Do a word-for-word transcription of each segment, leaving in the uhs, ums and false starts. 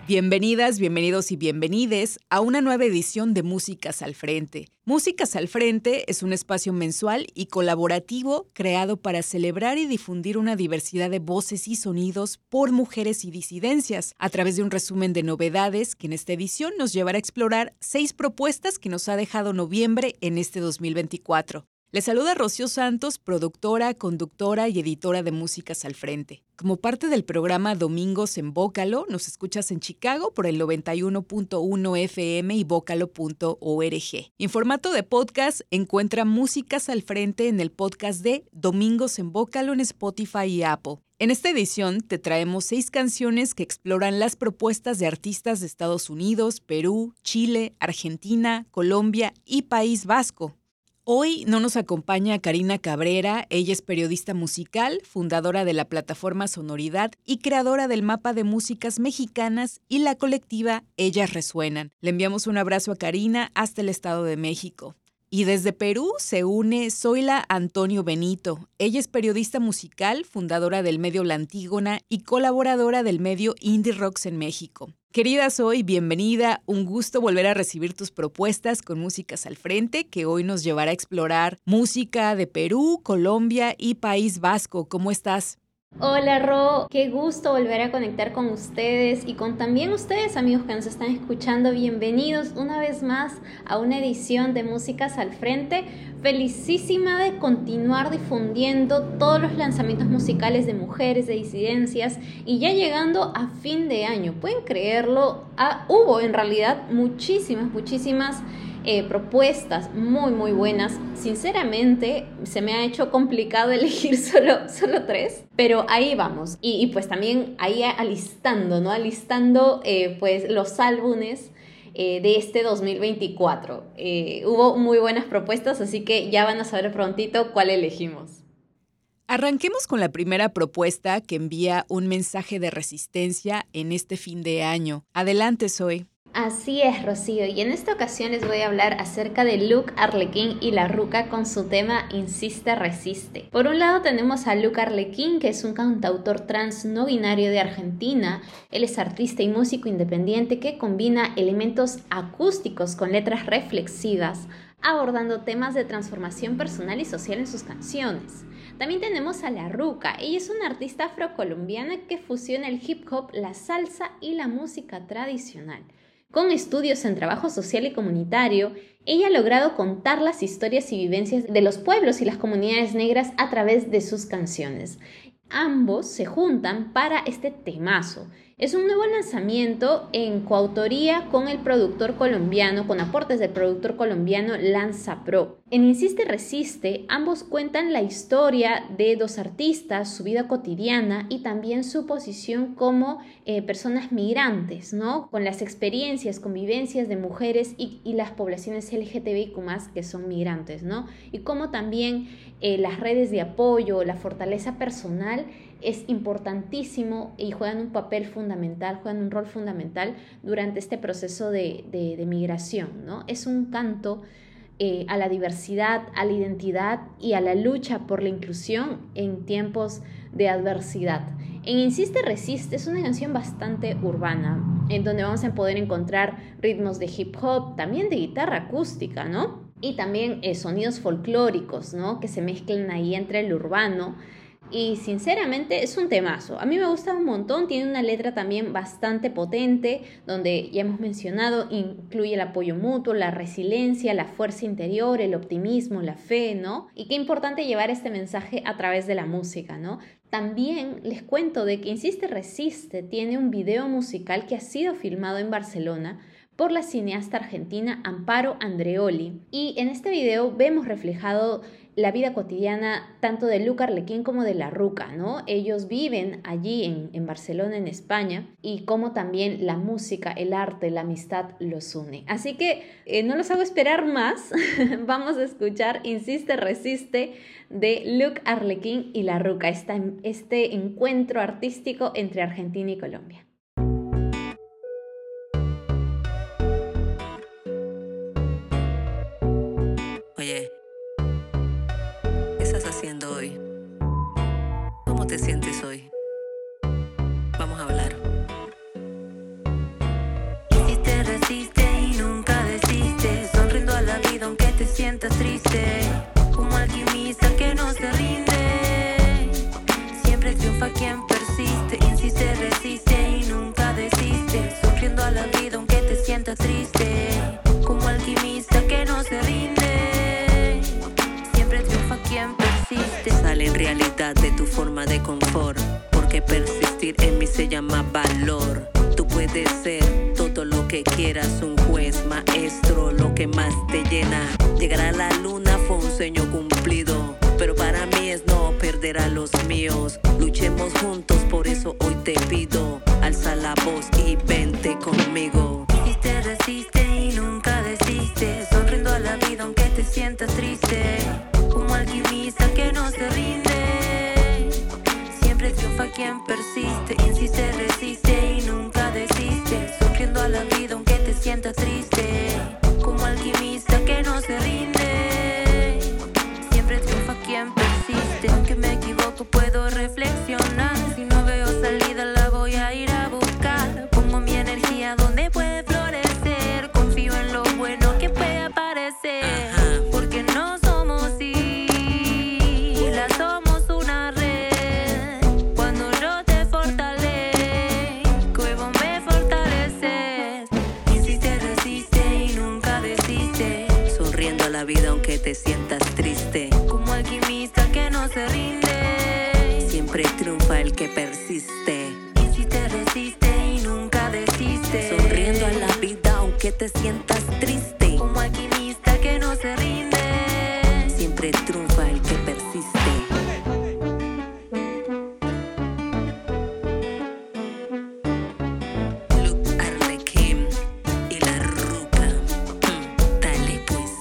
Bienvenidas, bienvenidos y bienvenides a una nueva edición de Músicas al Frente. Músicas al Frente es un espacio mensual y colaborativo creado para celebrar y difundir una diversidad de voces y sonidos por mujeres y disidencias, a través de un resumen de novedades que en esta edición nos llevará a explorar seis propuestas que nos ha dejado noviembre en este dos mil veinticuatro. Les saluda Rocío Santos, productora, conductora y editora de Músicas al Frente. Como parte del programa Domingos en Vocalo, nos escuchas en Chicago por el noventa y uno punto uno F M y vocalo punto org. En formato de podcast, encuentra Músicas al Frente en el podcast de Domingos en Vocalo en Spotify y Apple. En esta edición te traemos seis canciones que exploran las propuestas de artistas de Estados Unidos, Perú, Chile, Argentina, Colombia y País Vasco. Hoy no nos acompaña Karina Cabrera. Ella es periodista musical, fundadora de la plataforma Sonoridad y creadora del mapa de músicas mexicanas y la colectiva Ellas Resuenan. Le enviamos un abrazo a Karina hasta el Estado de México. Y desde Perú se une Zoila Antonio Benito. Ella es periodista musical, fundadora del medio La Antígona y colaboradora del medio Indie Rocks en México. Querida Zoe, bienvenida. Un gusto volver a recibir tus propuestas con Músicas al Frente, que hoy nos llevará a explorar música de Perú, Colombia y País Vasco. ¿Cómo estás? Hola Ro, qué gusto volver a conectar con ustedes y con también ustedes, amigos que nos están escuchando. Bienvenidos una vez más a una edición de Músicas al Frente. Felicísima de continuar difundiendo todos los lanzamientos musicales de mujeres, de disidencias, y ya llegando a fin de año. ¿Pueden creerlo? Ah, hubo en realidad muchísimas, muchísimas Eh, propuestas muy muy buenas. Sinceramente se me ha hecho complicado elegir solo, solo tres, pero ahí vamos, y, y pues también ahí alistando, ¿no? Alistando eh, pues los álbumes eh, de este dos mil veinticuatro. Eh, hubo muy buenas propuestas, así que ya van a saber prontito cuál elegimos. Arranquemos con la primera propuesta que envía un mensaje de resistencia en este fin de año. Adelante, Zoe. Así es, Rocío, y en esta ocasión les voy a hablar acerca de Luke Arlequín y La Ruca con su tema Insiste, Resiste. Por un lado tenemos a Luke Arlequín, que es un cantautor trans no binario de Argentina. Él es artista y músico independiente que combina elementos acústicos con letras reflexivas, abordando temas de transformación personal y social en sus canciones. También tenemos a La Ruca. Ella es una artista afrocolombiana que fusiona el hip hop, la salsa y la música tradicional. Con estudios en trabajo social y comunitario, ella ha logrado contar las historias y vivencias de los pueblos y las comunidades negras a través de sus canciones. Ambos se juntan para este temazo. Es un nuevo lanzamiento en coautoría con el productor colombiano, con aportes del productor colombiano Lanza Pro. En Insiste Resiste, ambos cuentan la historia de dos artistas, su vida cotidiana y también su posición como eh, personas migrantes, ¿no? Con las experiencias, convivencias de mujeres y, y las poblaciones L G T B I Q más, que son migrantes, ¿no? Y cómo también eh, las redes de apoyo, la fortaleza personal es importantísimo y juegan un papel fundamental, juegan un rol fundamental durante este proceso de, de, de migración, ¿no? Es un canto eh, a la diversidad, a la identidad y a la lucha por la inclusión en tiempos de adversidad. En Insiste Resiste es una canción bastante urbana, en donde vamos a poder encontrar ritmos de hip hop, también de guitarra acústica, ¿no? Y también eh, sonidos folclóricos, ¿no? Que se mezclan ahí entre el urbano. Y sinceramente es un temazo. A mí me gusta un montón, tiene una letra también bastante potente, donde ya hemos mencionado, incluye el apoyo mutuo, la resiliencia, la fuerza interior, el optimismo, la fe, ¿no? Y qué importante llevar este mensaje a través de la música, ¿no? También les cuento de que Insiste Resiste tiene un video musical que ha sido filmado en Barcelona por la cineasta argentina Amparo Andreoli. Y en este video vemos reflejado la vida cotidiana tanto de Luke Arlequín como de La Ruca, ¿no? Ellos viven allí en, en Barcelona, en España, y cómo también la música, el arte, la amistad los une. Así que eh, no los hago esperar más. Vamos a escuchar Insiste, Resiste de Luke Arlequín y La Ruca, esta, este encuentro artístico entre Argentina y Colombia. Oye, ¿qué estás haciendo hoy? ¿Cómo te sientes hoy? Vamos a hablar. confort, porque persistir en mí se llama valor. Tú puedes ser todo lo que quieras, un juez maestro, lo que más te llena. Llegar a la luna fue un sueño cumplido, pero para mí es no perder a los míos. Luchemos juntos, por eso hoy te pido, alza la voz y vente conmigo. Resiste, resiste y nunca desiste, sonriendo a la vida aunque te sientas triste, como alquimista que no se rinde. Siempre triunfa quien persiste, insiste, resiste y nunca desiste, sonriendo a la vida aunque te sientas triste, como alquimista que no se rinde. Siempre triunfa quien persiste, aunque me equivoco puedo reflexionar, si no veo salida la voy a ir a buscar, pongo mi energía donde puede florecer, confío en lo bueno que puede aparecer. Ajá. Porque no somos islas, somos una red. Cuando yo te fortalezco y vos me fortaleces, insiste, resiste y nunca desiste, Sonriendo a la vida aunque te sientas triste, como alquimista que no se rinde. siempre triunfa el que persiste. Insiste, resiste y nunca desiste, Sonriendo a la vida aunque te sientas triste, como alquimista que no se rinde. siempre triunfa el que persiste. Luke Arlequín y la Ruca. Mm, dale pues.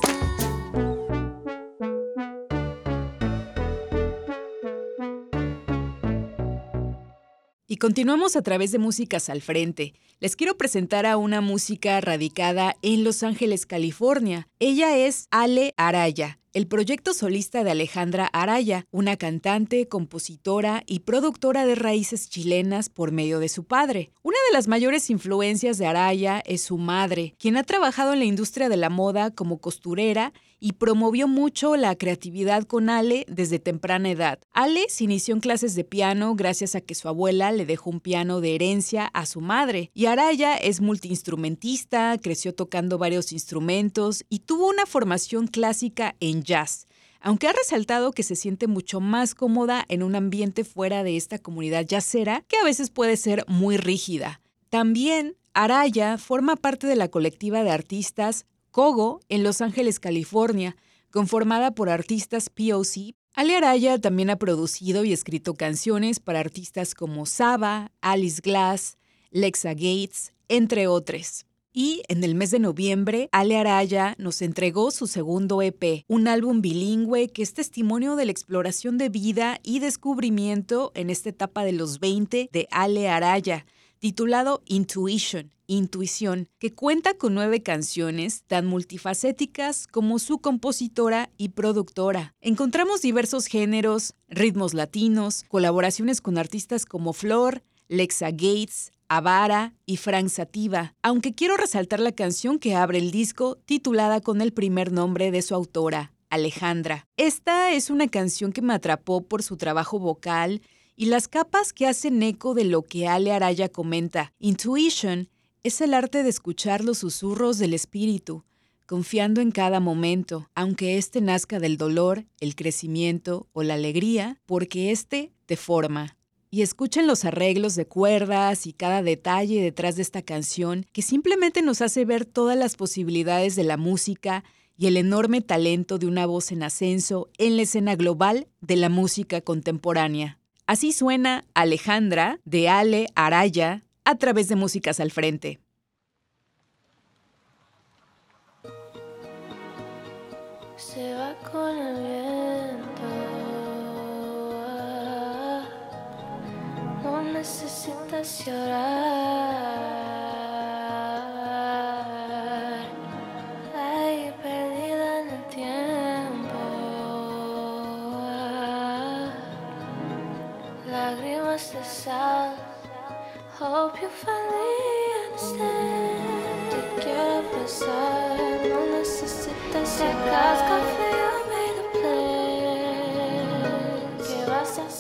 Y continuamos a través de Músicas al Frente. Les quiero presentar a una música radicada en Los Ángeles, California. Ella es Ale Araya, el proyecto solista de Alejandra Araya, una cantante, compositora y productora de raíces chilenas por medio de su padre. Una de las mayores influencias de Araya es su madre, quien ha trabajado en la industria de la moda como costurera y promovió mucho la creatividad con Ale desde temprana edad. Ale se inició en clases de piano gracias a que su abuela le dejó un piano de herencia a su madre. Y Araya es multiinstrumentista, creció tocando varios instrumentos y tuvo una formación clásica en jazz, aunque ha resaltado que se siente mucho más cómoda en un ambiente fuera de esta comunidad jazzera que a veces puede ser muy rígida. También Araya forma parte de la colectiva de artistas Kogo en Los Ángeles, California, conformada por artistas P O C. Ale Araya también ha producido y escrito canciones para artistas como Saba, Alice Glass, Lexa Gates, entre otros. Y en el mes de noviembre, Ale Araya nos entregó su segundo E P, un álbum bilingüe que es testimonio de la exploración de vida y descubrimiento en esta etapa de los veinte de Ale Araya, titulado Intuition, Intuición, que cuenta con nueve canciones tan multifacéticas como su compositora y productora. Encontramos diversos géneros, ritmos latinos, colaboraciones con artistas como Flor, Lexa Gates, Avara y Frank Sativa, aunque quiero resaltar la canción que abre el disco, titulada con el primer nombre de su autora, Alejandra. Esta es una canción que me atrapó por su trabajo vocal y las capas que hacen eco de lo que Ale Araya comenta. Intuition es el arte de escuchar los susurros del espíritu, confiando en cada momento, aunque éste nazca del dolor, el crecimiento o la alegría, porque éste te forma. Y escuchen los arreglos de cuerdas y cada detalle detrás de esta canción que simplemente nos hace ver todas las posibilidades de la música y el enorme talento de una voz en ascenso en la escena global de la música contemporánea. Así suena Alejandra de Ale Araya a través de Músicas al Frente. Se va con el viento, no necesitas llorar, ahí perdida en el tiempo, lágrimas de sal. Hope you finally understand. Te quiero besar, no necesitas llegar. Café, I made a plan. ¿Qué vas a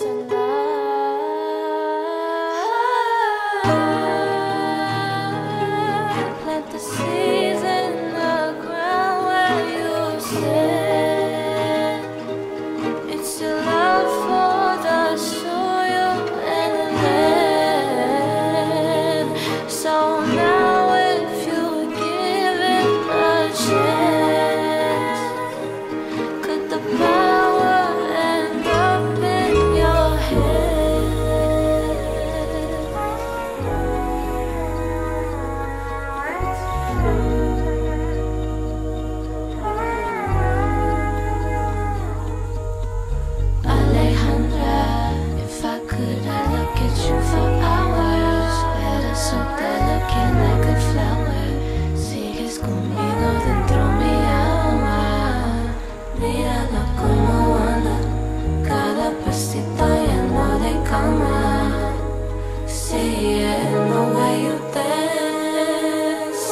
cenar? Plant the seeds in the ground where you stand. It's your love for the soil. conmigo dentro mi alma. Mírala como anda, cada pasito lleno de calma. See it in the way you dance.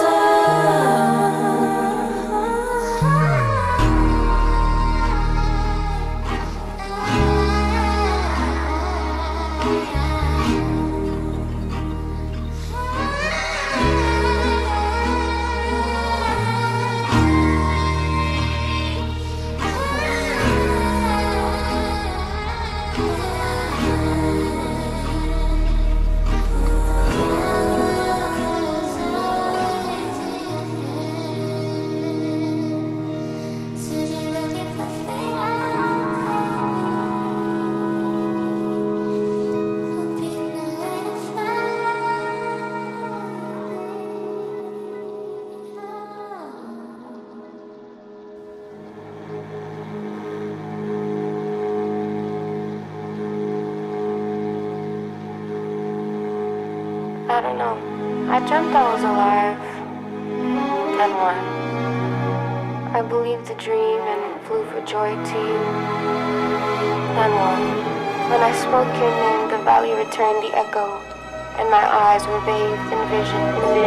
I don't know. I dreamt I was alive. Then what? I believed the dream and flew for joy to you. Then what? When I spoke your name, the valley returned the echo, and my eyes were bathed in vision.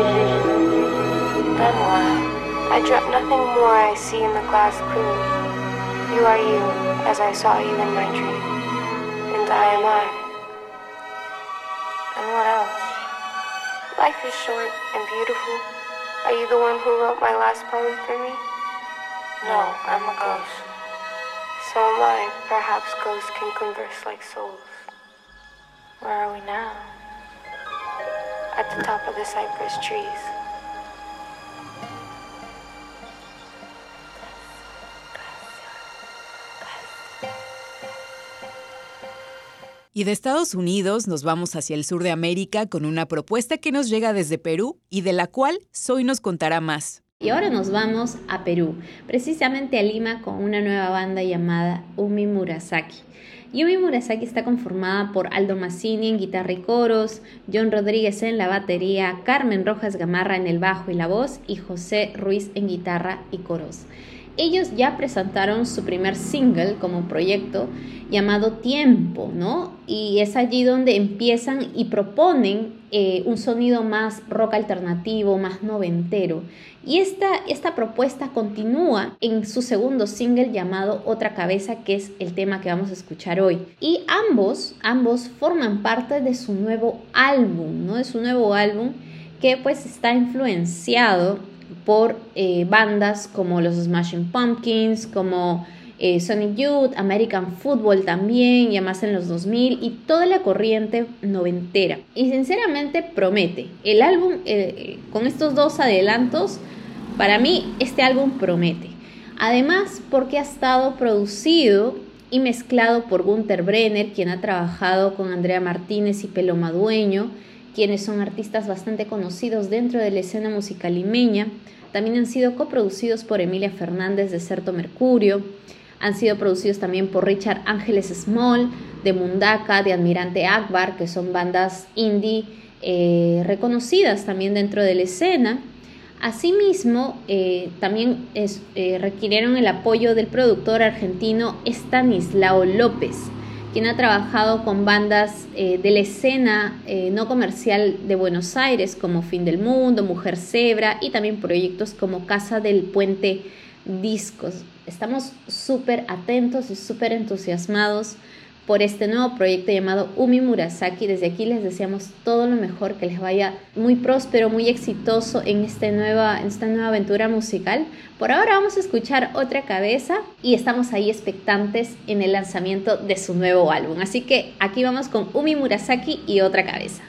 Then what? I dreamt nothing more I see in the glass clearly. You are you, as I saw you in my dream. And I am I. And what else? Life is short and beautiful. Are you the one who wrote my last poem for me? No, I'm a ghost. So am I. Perhaps ghosts can converse like souls. Where are we now? At the top of the cypress trees. Y de Estados Unidos nos vamos hacia el sur de América con una propuesta que nos llega desde Perú y de la cual Zoe nos contará más. Y ahora nos vamos a Perú, precisamente a Lima, con una nueva banda llamada Umi Murasaki. Umi Murasaki está conformada por Aldo Mazzini en guitarra y coros, John Rodríguez en la batería, Carmen Rojas Gamarra en el bajo y la voz y José Ruiz en guitarra y coros. Ellos ya presentaron su primer single como proyecto llamado Tiempo, ¿no? Y es allí donde empiezan y proponen eh, un sonido más rock alternativo, más noventero. Y esta, esta propuesta continúa en su segundo single llamado Otra Cabeza, que es el tema que vamos a escuchar hoy. Y ambos, ambos forman parte de su nuevo álbum, ¿no? De su nuevo álbum que pues está influenciado por eh, bandas como los Smashing Pumpkins, como eh, Sonic Youth, American Football también, ya más en los dos mil, y toda la corriente noventera. Y sinceramente promete. El álbum, eh, con estos dos adelantos, para mí este álbum promete. Además, porque ha estado producido y mezclado por Gunther Brenner, quien ha trabajado con Andrea Martínez y Peloma Dueño, quienes son artistas bastante conocidos dentro de la escena musical limeña. También han sido coproducidos por Emilia Fernández de Certo Mercurio. Han sido producidos también por Richard Ángeles Small, de Mundaka, de Admirante Akbar, que son bandas indie eh, reconocidas también dentro de la escena. Asimismo, eh, también es, eh, requirieron el apoyo del productor argentino Estanislao López, quien ha trabajado con bandas eh, de la escena eh, no comercial de Buenos Aires como Fin del Mundo, Mujer Zebra y también proyectos como Casa del Puente Discos. Estamos súper atentos y súper entusiasmados por este nuevo proyecto llamado Umi Murasaki. Desde aquí les deseamos todo lo mejor, que les vaya muy próspero, muy exitoso en, este nueva, en esta nueva aventura musical. Por ahora vamos a escuchar Otra Cabeza y estamos ahí expectantes en el lanzamiento de su nuevo álbum. Así que aquí vamos con Umi Murasaki y Otra Cabeza.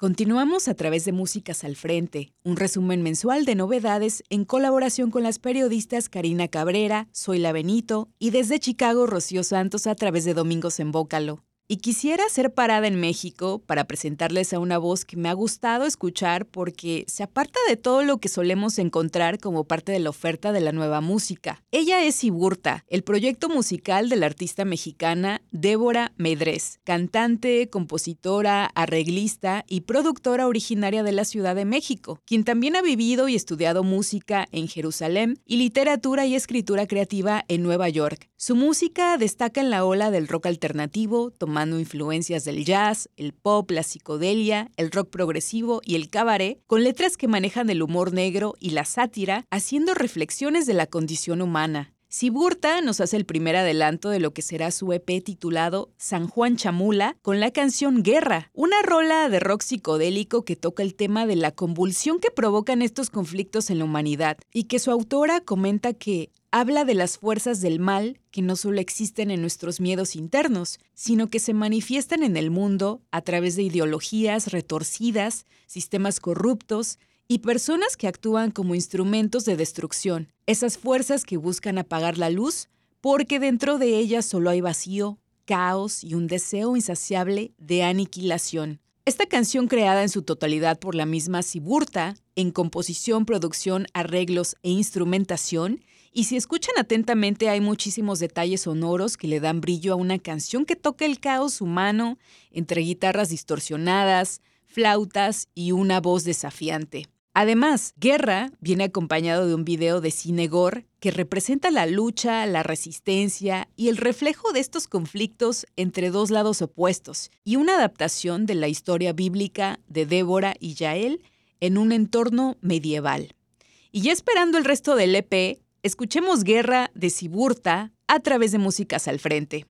Continuamos a través de Músicas al Frente, un resumen mensual de novedades en colaboración con las periodistas Karina Cabrera, Zoila Benito y desde Chicago Rocío Santos a través de Domingos en Bócalo. Y quisiera hacer parada en México para presentarles a una voz que me ha gustado escuchar porque se aparta de todo lo que solemos encontrar como parte de la oferta de la nueva música. Ella es Siburta, el proyecto musical de la artista mexicana Débora Medrés, cantante, compositora, arreglista y productora originaria de la Ciudad de México, quien también ha vivido y estudiado música en Jerusalén y literatura y escritura creativa en Nueva York. Su música destaca en la ola del rock alternativo, tomando influencias del jazz, el pop, la psicodelia, el rock progresivo y el cabaret, con letras que manejan el humor negro y la sátira, haciendo reflexiones de la condición humana. Siburta nos hace el primer adelanto de lo que será su E P titulado San Juan Chamula, con la canción Guerra, una rola de rock psicodélico que toca el tema de la convulsión que provocan estos conflictos en la humanidad, y que su autora comenta que habla de las fuerzas del mal que no solo existen en nuestros miedos internos, sino que se manifiestan en el mundo a través de ideologías retorcidas, sistemas corruptos y personas que actúan como instrumentos de destrucción. Esas fuerzas que buscan apagar la luz porque dentro de ellas solo hay vacío, caos y un deseo insaciable de aniquilación. Esta canción, creada en su totalidad por la misma Siburta, en composición, producción, arreglos e instrumentación, y si escuchan atentamente hay muchísimos detalles sonoros que le dan brillo a una canción que toca el caos humano entre guitarras distorsionadas, flautas y una voz desafiante. Además, Guerra viene acompañado de un video de cine gore que representa la lucha, la resistencia y el reflejo de estos conflictos entre dos lados opuestos, y una adaptación de la historia bíblica de Débora y Yael en un entorno medieval. Y ya esperando el resto del E P, escuchemos Guerra de Siburta a través de Músicas al Frente.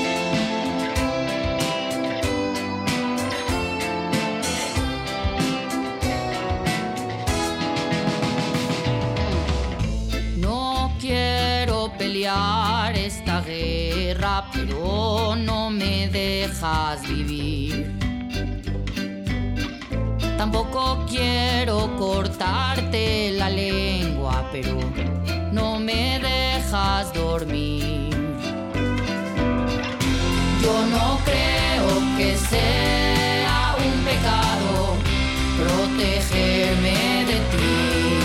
No quiero pelear esta guerra, pero no me dejas vivir. Tampoco quiero cortarte la lengua, pero no me dejas dormir. Yo no creo que sea un pecado protegerme de ti.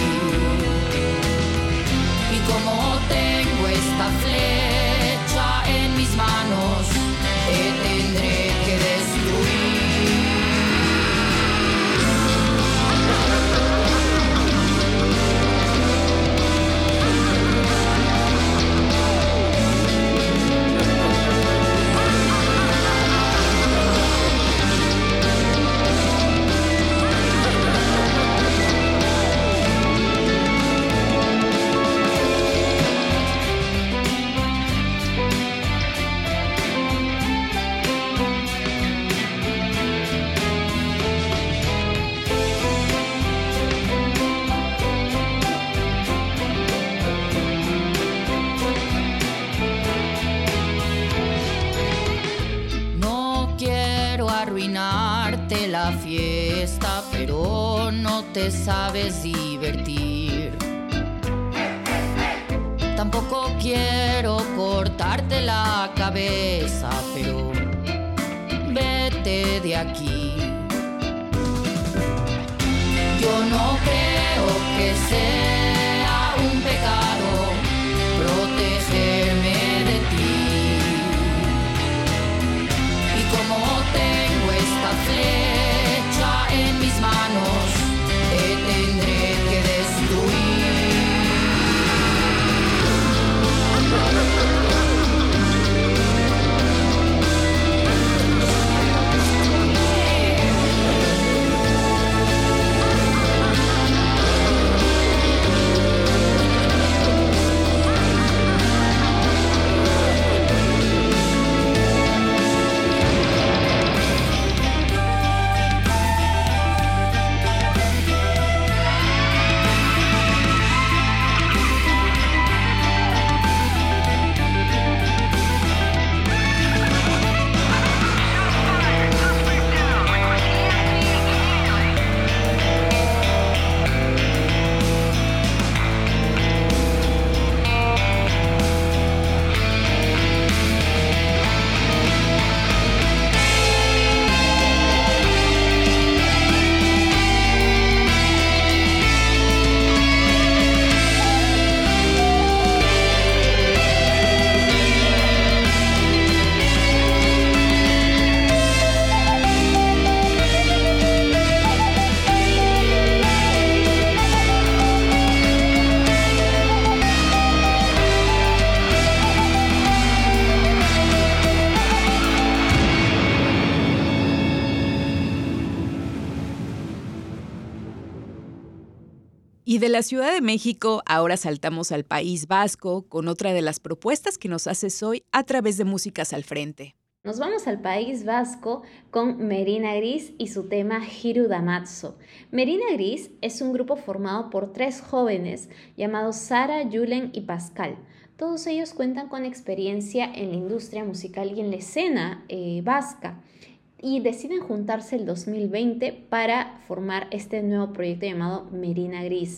Y como tengo esta flecha en mis manos, te tendré que destruir. Arruinarte la fiesta, pero no te sabes divertir. Tampoco quiero cortarte la cabeza, pero vete de aquí. Yo no creo que sea un pecado protegerme de ti. Y como tengo esta flecha en mis manos, te tendré que destruir. Y de la Ciudad de México, ahora saltamos al País Vasco con otra de las propuestas que nos haces hoy a través de Músicas al Frente. Nos vamos al País Vasco con Merina Gris y su tema Hiru Damatzo. Merina Gris es un grupo formado por tres jóvenes llamados Sara, Julen y Pascal. Todos ellos cuentan con experiencia en la industria musical y en la escena eh, vasca y deciden juntarse el dos mil veinte para formar este nuevo proyecto llamado Merina Gris.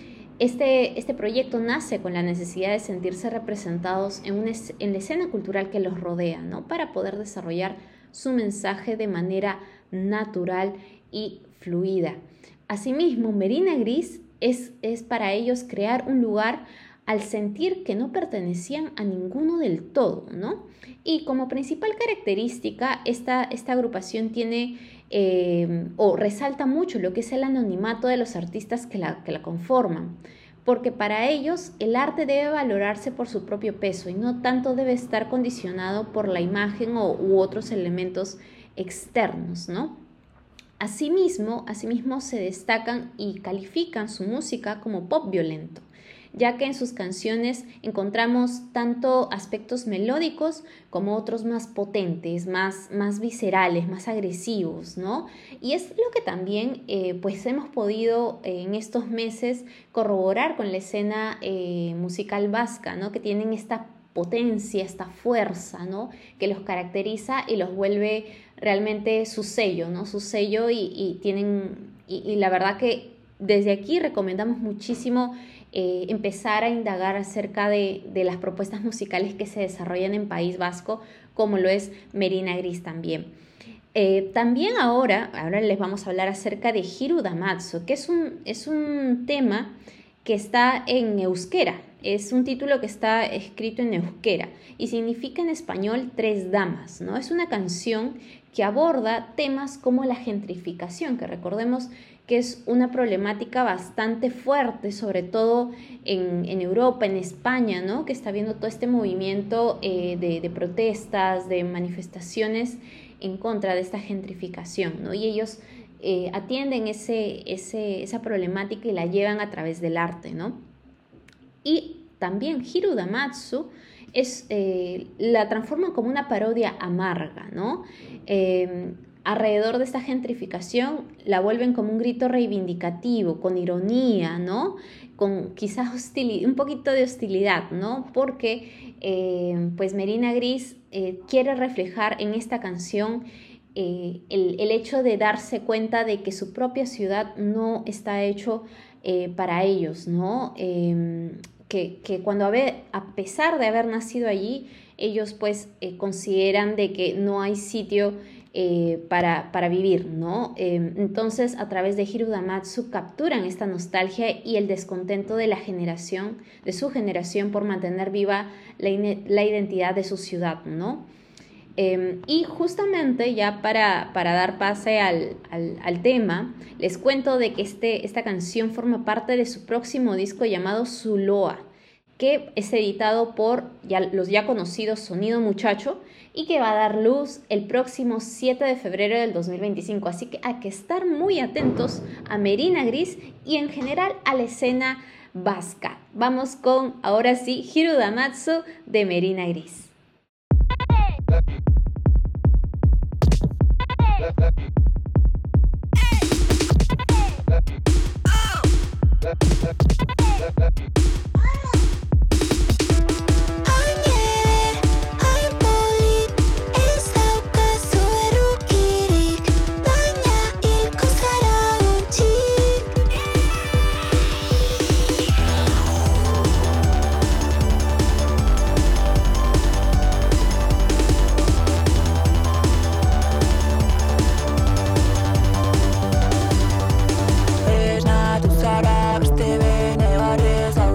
Este, este proyecto nace con la necesidad de sentirse representados en, una, en la escena cultural que los rodea, ¿no? Para poder desarrollar su mensaje de manera natural y fluida. Asimismo, Merina Gris es, es para ellos crear un lugar al sentir que no pertenecían a ninguno del todo, ¿no? Y como principal característica, esta, esta agrupación tiene eh, o resalta mucho lo que es el anonimato de los artistas que la, que la conforman, porque para ellos el arte debe valorarse por su propio peso y no tanto debe estar condicionado por la imagen o, u otros elementos externos, ¿no? Asimismo, asimismo se destacan y califican su música como pop violento, ya que en sus canciones encontramos tanto aspectos melódicos como otros más potentes, más, más viscerales, más agresivos, ¿no? Y es lo que también eh, pues hemos podido eh, en estos meses corroborar con la escena eh, musical vasca, ¿no? Que tienen esta potencia, esta fuerza, ¿no? Que los caracteriza y los vuelve realmente su sello, ¿no? Su sello y, y tienen, y, y la verdad que desde aquí recomendamos muchísimo Eh, empezar a indagar acerca de, de las propuestas musicales que se desarrollan en País Vasco, como lo es Merina Gris también. Eh, también ahora, ahora les vamos a hablar acerca de Hiru Damatzo, que es un, es un tema que está en euskera. Es un título que está escrito en euskera y significa en español tres damas, ¿no? Es una canción que aborda temas como la gentrificación, que recordemos que es una problemática bastante fuerte, sobre todo en, en Europa, en España, ¿no? Que está habiendo todo este movimiento eh, de, de protestas, de manifestaciones en contra de esta gentrificación, ¿no? Y ellos eh, atienden ese, ese, esa problemática y la llevan a través del arte, ¿no? Y también Hiru Damatzo es, eh, la transforman como una parodia amarga, ¿no? Eh, alrededor de esta gentrificación la vuelven como un grito reivindicativo, con ironía, ¿no? Con quizás hostilidad, un poquito de hostilidad, ¿no? Porque eh, pues Merina Gris eh, quiere reflejar en esta canción eh, el, el hecho de darse cuenta de que su propia ciudad no está hecho eh, para ellos, ¿no? Eh, que, que cuando a, ver, a pesar de haber nacido allí, ellos pues eh, consideran de que no hay sitio Eh, para, para vivir, ¿no? Eh, entonces, a través de Hiru Damatzo capturan esta nostalgia y el descontento de la generación, de su generación, por mantener viva la, la identidad de su ciudad, ¿no? Eh, y justamente ya para, para dar pase al, al, al tema, les cuento de que este, esta canción forma parte de su próximo disco llamado Zuloa, que es editado por ya, los ya conocidos Sonido Muchacho y que va a dar luz el próximo siete de febrero del dos mil veinticinco. Así que hay que estar muy atentos a Merina Gris y en general a la escena vasca. Vamos con, ahora sí, Hiru Damatzo de Merina Gris. Esnatu zara beste bene barrez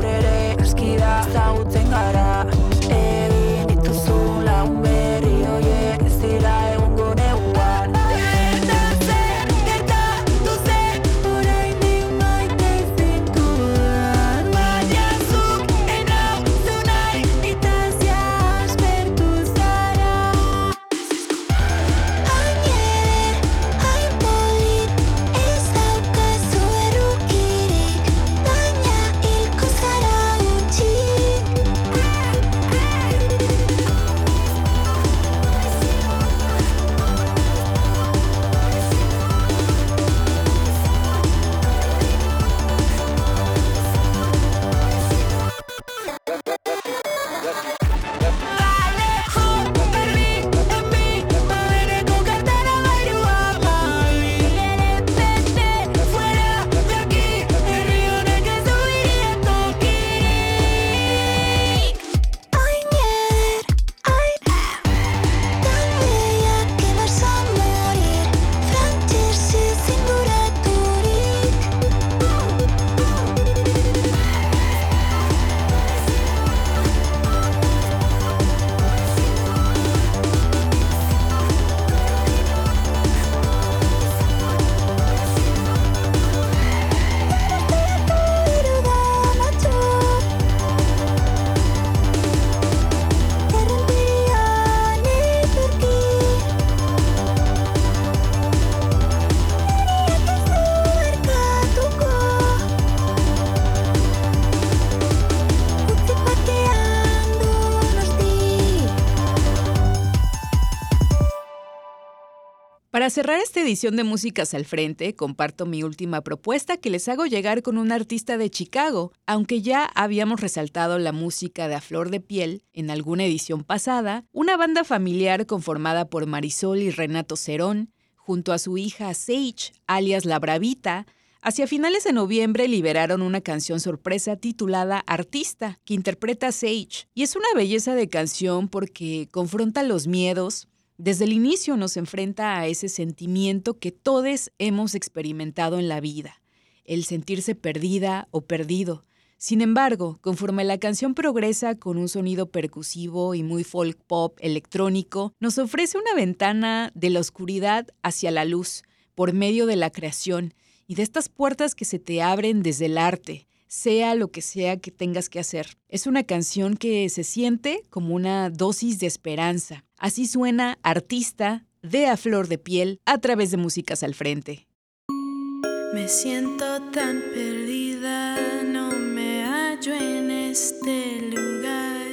Para cerrar esta edición de Músicas al Frente, comparto mi última propuesta que les hago llegar con un artista de Chicago. Aunque ya habíamos resaltado la música de A Flor de Piel en alguna edición pasada, una banda familiar conformada por Marisol y Renato Cerón, junto a su hija Sage, alias La Bravita, hacia finales de noviembre liberaron una canción sorpresa titulada Artista, que interpreta Sage. Y es una belleza de canción porque confronta los miedos. Desde el inicio nos enfrenta a ese sentimiento que todos hemos experimentado en la vida, el sentirse perdida o perdido. Sin embargo, conforme la canción progresa con un sonido percusivo y muy folk pop electrónico, nos ofrece una ventana de la oscuridad hacia la luz, por medio de la creación y de estas puertas que se te abren desde el arte, sea lo que sea que tengas que hacer. Es una canción que se siente como una dosis de esperanza. Así suena Artista de A Flor de Piel a través de Músicas al Frente. Me siento tan perdida, no me hallo en este lugar.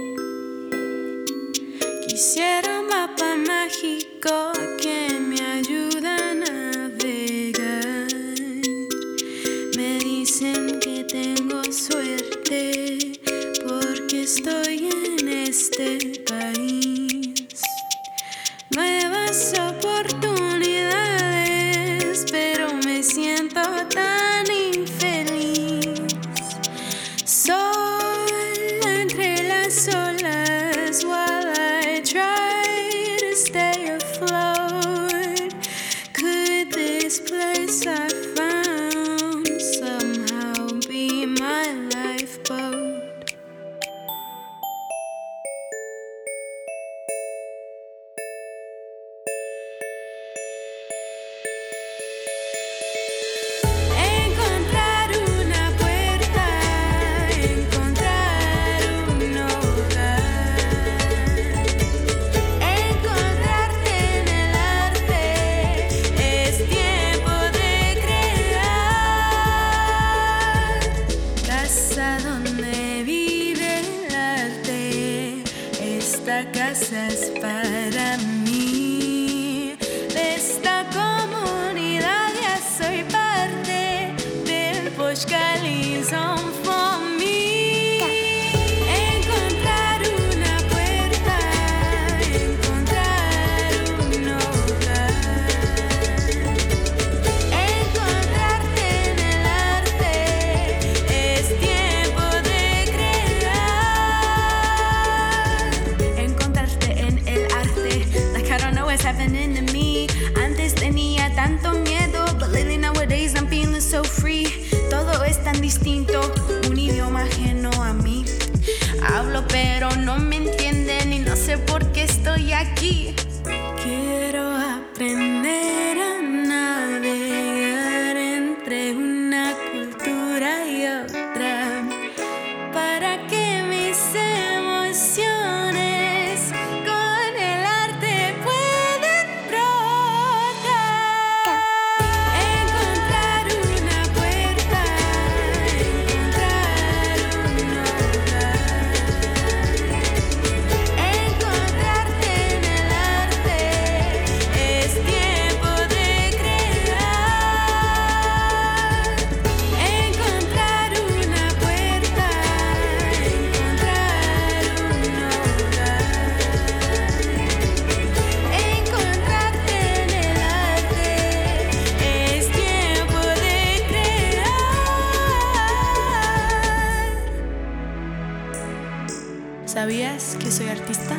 Quisiera un mapa mágico que me ayude a navegar. Me dicen que tengo suerte porque estoy en este país. Nuevas oportunidades, pero me siento tan infeliz. Sola entre las olas while I try to stay afloat. Could this place I found somehow be my lifeboat? Casas para mí. De esta comunidad ya soy parte del Burj Khalifa for me. Encontrar una puerta, encontrar un hogar, encontrarte en el arte, es tiempo de what's happening to me. Antes tenía tanto miedo, but lately nowadays I'm feeling so free. Todo es tan distinto, un idioma ajeno a mí. Hablo pero no me entienden y no sé por qué estoy aquí. Quiero aprender a navegar entre una cultura y otra para que mis emociones con el arte puedan brotar. Encontrar una puerta, encontrar un hogar, encontrarte en el arte, es tiempo de crear. Encontrar una puerta, encontrar un hogar, encontrarte en el arte, es tiempo de crear. ¿Sabías que soy artista?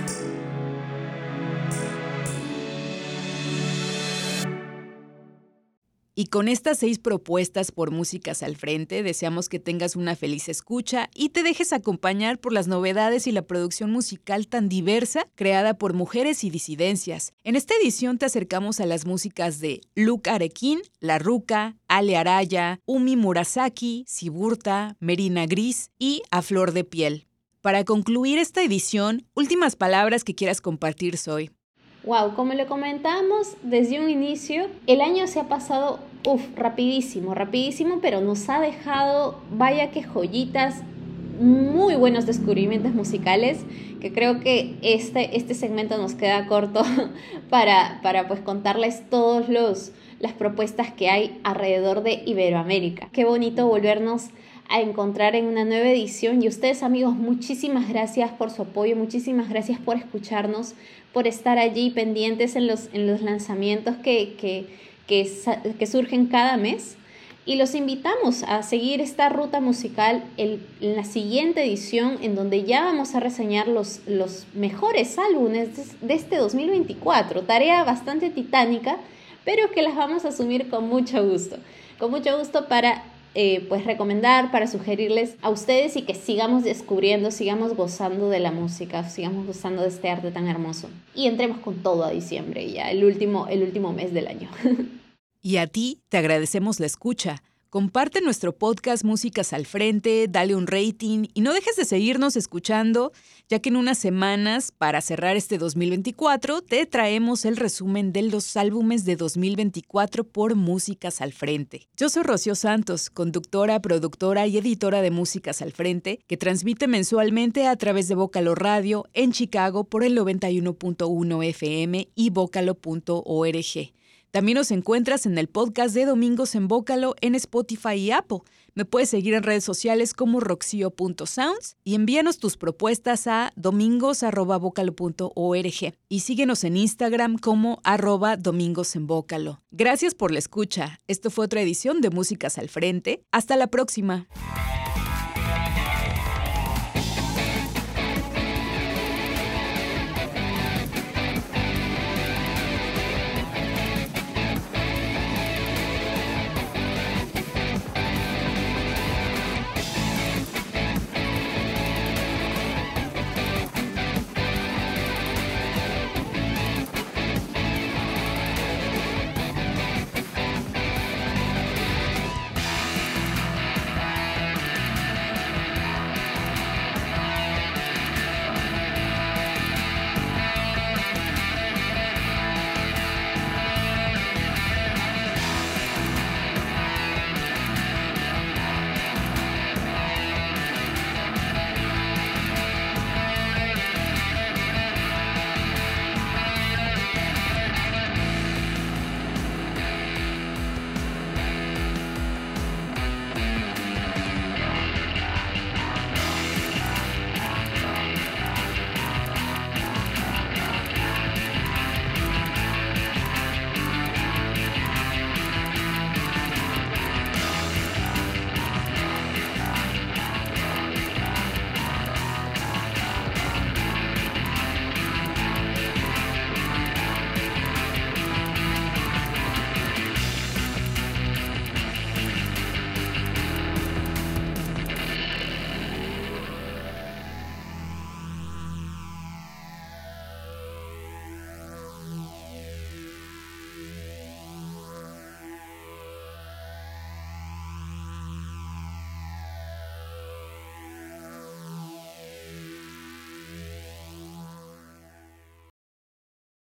Y con estas seis propuestas por Músicas al Frente, deseamos que tengas una feliz escucha y te dejes acompañar por las novedades y la producción musical tan diversa creada por mujeres y disidencias. En esta edición te acercamos a las músicas de Luke Arlequín, La Ruca, Ale Araya, Umi Murasaki, Siburta, Merina Gris y A Flor de Piel. Para concluir esta edición, últimas palabras que quieras compartir, Zoe. Wow, como le comentábamos desde un inicio, el año se ha pasado, uff, rapidísimo, rapidísimo, pero nos ha dejado, vaya que joyitas muy buenos descubrimientos musicales, que creo que este, este segmento nos queda corto para, para pues contarles todos los las propuestas que hay alrededor de Iberoamérica. Qué bonito volvernos a encontrar en una nueva edición, y ustedes, amigos, muchísimas gracias por su apoyo, muchísimas gracias por escucharnos, por estar allí pendientes en los, en los lanzamientos que, que, que, que surgen cada mes, y los invitamos a seguir esta ruta musical en, en la siguiente edición, en donde ya vamos a reseñar los, los mejores álbumes de, de este dos mil veinticuatro, tarea bastante titánica, pero que las vamos a asumir con mucho gusto, con mucho gusto para eh, pues recomendar, para sugerirles a ustedes, y que sigamos descubriendo, sigamos gozando de la música, sigamos gozando de este arte tan hermoso. Y entremos con todo a diciembre, ya el último, el último mes del año. Y a ti te agradecemos la escucha. Comparte nuestro podcast Músicas al Frente, dale un rating y no dejes de seguirnos escuchando, ya que en unas semanas, para cerrar este dos mil veinticuatro, te traemos el resumen de los álbumes de dos mil veinticuatro por Músicas al Frente. Yo soy Rocío Santos, conductora, productora y editora de Músicas al Frente, que transmite mensualmente a través de Vocalo Radio en Chicago por el noventa y uno punto uno F M y vocalo punto org. También nos encuentras en el podcast de Domingos en Vocalo en Spotify y Apple. Me puedes seguir en redes sociales como roxio punto sounds y envíanos tus propuestas a domingos arroba vocalo punto org y síguenos en Instagram como arroba domingos en vocalo. Gracias por la escucha. Esto fue otra edición de Músicas al Frente. Hasta la próxima.